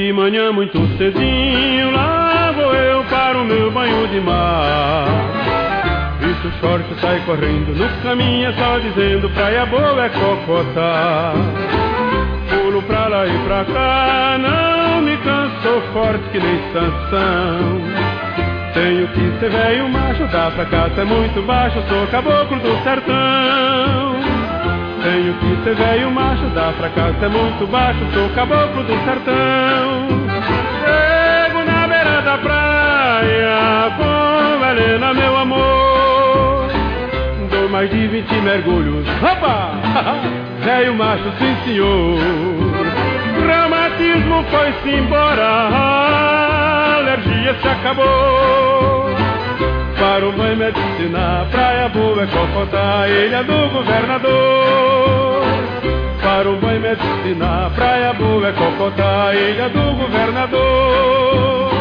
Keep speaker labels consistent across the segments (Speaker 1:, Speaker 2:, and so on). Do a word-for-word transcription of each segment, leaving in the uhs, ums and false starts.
Speaker 1: De manhã muito cedinho, lá vou eu para o meu banho de mar. Visto o short, sai correndo no caminho, é só dizendo praia boa é Cocotá. Pulo pra lá e pra cá, não me canso, sou forte que nem Sansão. Tenho que ser velho macho, dá pra cá, é muito baixo, sou caboclo do sertão. Tenho que ser velho macho, dá pra cá, é muito baixo, sou caboclo do sertão. Chego na beira da praia com Helena, meu amor. Dou mais de vinte mergulhos, opa! Velho macho, sim senhor. Reumatismo foi-se embora, a alergia se acabou. Para o banho medicina, praia boa é Cocotá, ilha do governador. Para o banho medicina, praia boa é Cocotá, ilha do governador.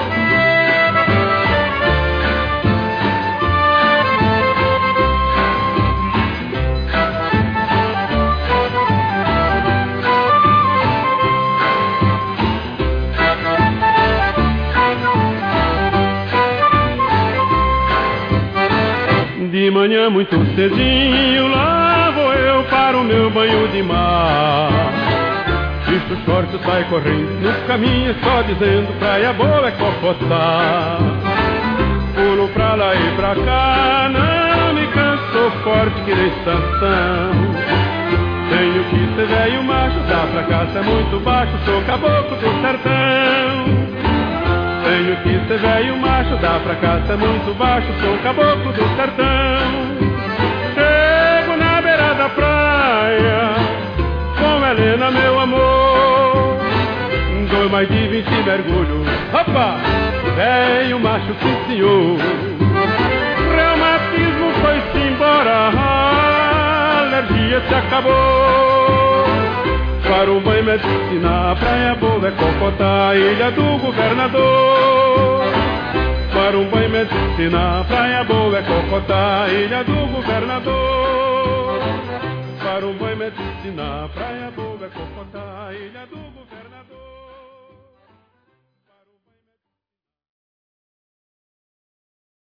Speaker 1: De manhã muito cedinho, lá vou eu para o meu banho de mar. Visto o short, sai correndo no caminho, só dizendo praia boa é Cocotá. Pulo pra lá e pra cá, não me canso, sou forte que nem Sansão. Tenho que ser velho macho, dá pra cá, é muito baixo, sou caboclo do sertão. Tenho que ser velho macho, dá pra cá, é muito baixo, sou caboclo do sertão. Chego na beira da praia com Helena, meu amor. Dou mais de vinte mergulhos, opa! Velho macho, sim senhor. Reumatismo foi-se embora, a alergia se acabou. Para o banho medicina, praia boa é Cocotá, ilha do governador. Para um banho medicina, praia boa é Cocotá, ilha do governador. Para um banho medicina, praia boa é Cocotá, ilha do governador.